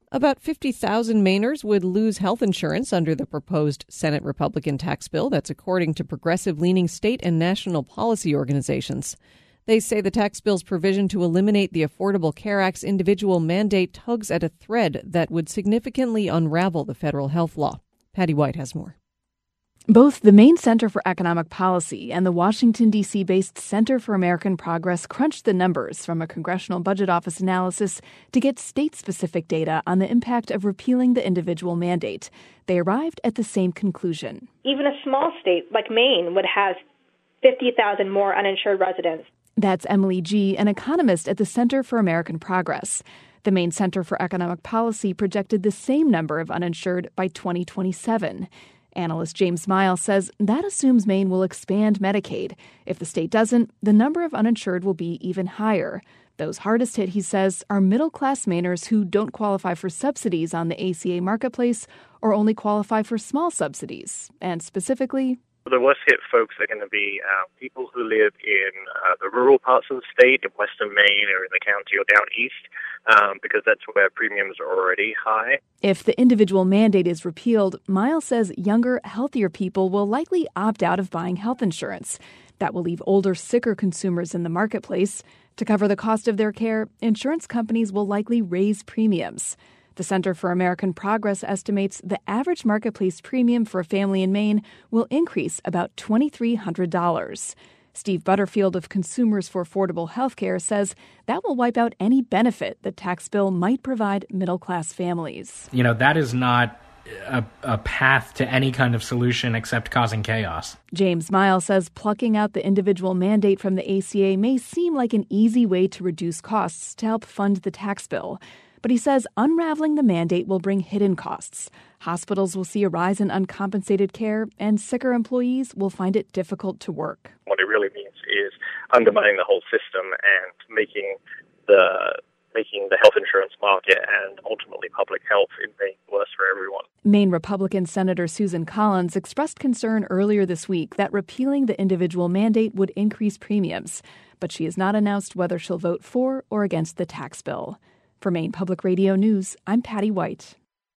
About 50,000 Mainers would lose health insurance under the proposed Senate Republican tax bill. That's according to progressive-leaning state and national policy organizations. They say the tax bill's provision to eliminate the Affordable Care Act's individual mandate tugs at a thread that would significantly unravel the federal health law. Patty White has more. Both the Maine Center for Economic Policy and the Washington, D.C.-based Center for American Progress crunched the numbers from a Congressional Budget Office analysis to get state-specific data on the impact of repealing the individual mandate. They arrived at the same conclusion. Even a small state like Maine would have 50,000 more uninsured residents. That's Emily Gee, an economist at the Center for American Progress. The Maine Center for Economic Policy projected the same number of uninsured by 2027. Analyst James Miles says that assumes Maine will expand Medicaid. If the state doesn't, the number of uninsured will be even higher. Those hardest hit, he says, are middle-class Mainers who don't qualify for subsidies on the ACA marketplace or only qualify for small subsidies. And specifically, the worst hit folks are going to be people who live in the rural parts of the state, in western Maine or in the county or down east, because that's where premiums are already high. If the individual mandate is repealed, Miles says younger, healthier people will likely opt out of buying health insurance. That will leave older, sicker consumers in the marketplace. To cover the cost of their care, insurance companies will likely raise premiums. The Center for American Progress estimates the average marketplace premium for a family in Maine will increase about $2,300. Steve Butterfield of Consumers for Affordable Healthcare says that will wipe out any benefit the tax bill might provide middle-class families. That is not a path to any kind of solution except causing chaos. James Miles says plucking out the individual mandate from the ACA may seem like an easy way to reduce costs to help fund the tax bill. But he says unraveling the mandate will bring hidden costs. Hospitals will see a rise in uncompensated care, and sicker employees will find it difficult to work. What it really means is undermining the whole system and making the health insurance market and ultimately public health in Maine worse for everyone. Maine Republican Senator Susan Collins expressed concern earlier this week that repealing the individual mandate would increase premiums, but she has not announced whether she'll vote for or against the tax bill. For Maine Public Radio News, I'm Patty White.